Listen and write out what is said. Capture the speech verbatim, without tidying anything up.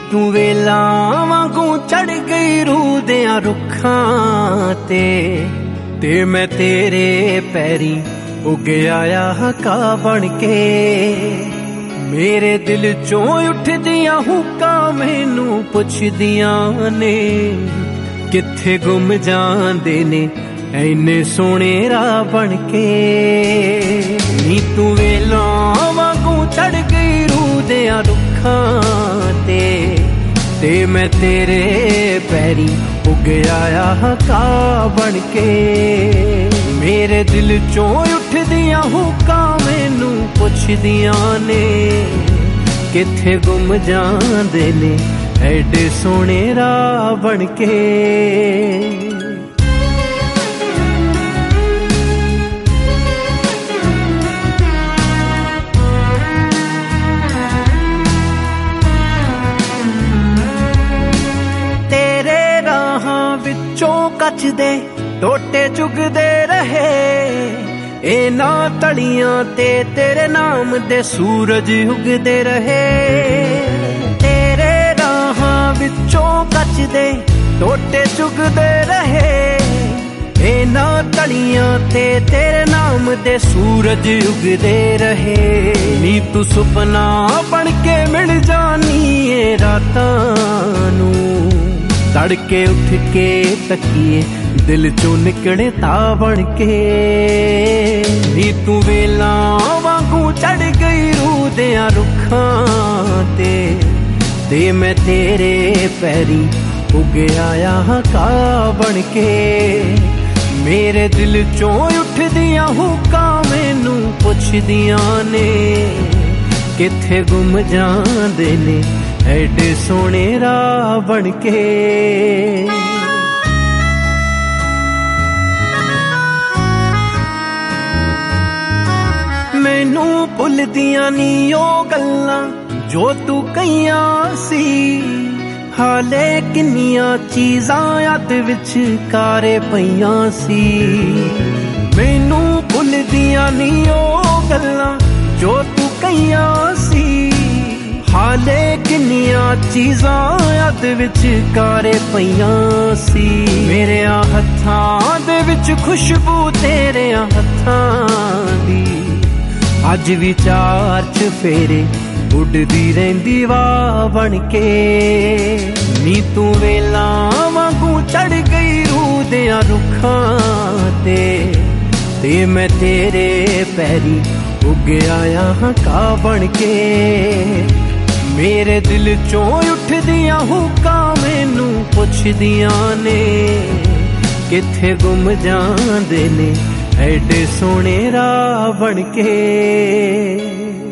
तू वेला वांगू चढ़ गई रूह दियां रुखां ते ते मैं तेरे पैरी उग आया का बन के। मेरे दिल चों उठदियां हुक्कां मैनू पुछदियां ने किथे गुम जांदे ने ऐने सोहणे राह बन के। नी तू वेला वांगू चढ़ गई रूह दियां रुखां ते ते मैं तेरे पैरी उग आया का बन के। मेरे दिल चों उठदियां हुक्कां मैनू पुछदियां ने किथे गुम जांदे ने ऐडे सोहणे राह बन के। तेरे राहां विचों कचदे टोटे चुगदे रहे इना तलियां ते तेरे नाम दे सूरज उगदे रहे। तेरे राहां विचों कचदे टोटे चुगदे रहे इना तलियां ते तेरे नाम दे सूरज उगदे रहे। नी तू सुपना बन के मिल जानी ए रातां नू तड़के उठ के तकिए दिल चों निकले ता बन के। नी तू वेला वांगू चढ़ गई रूह दियां रुखां ते ते मैं तेरे पैरी उग आया का बन के। मेरे दिल चों उठदियां हुक्कां मैनू पुछदियां ने किथे गुम जांदे ने ऐडे सोहणे राह बन के। मैनू भुलदियां नी ओ गल्लां जो तू कहियां सी हाले किन्नियां चीज़ां याद विच कारे पईयां सी। मैनू भुलदियां नी ओ गल्लां जो तू कहियां सी हाले किन्नियां चीज़ां याद विच कारे पईयां सी। मेरे हत्थां दे विच खुशबू तेरे हत्थां दी अज विचार च फेरे उड़दी रहिंदी वाह बन के। नी तू वेला वांगू चढ़ गई रूह दियां रुखां ते ते मैं तेरे पैरी उग आया का बन के। मेरे दिल चों उठदियां हुक्कां मैनू पुछदियां ने किथे गुम जांदे ने ऐडे सोहणे राह बन के।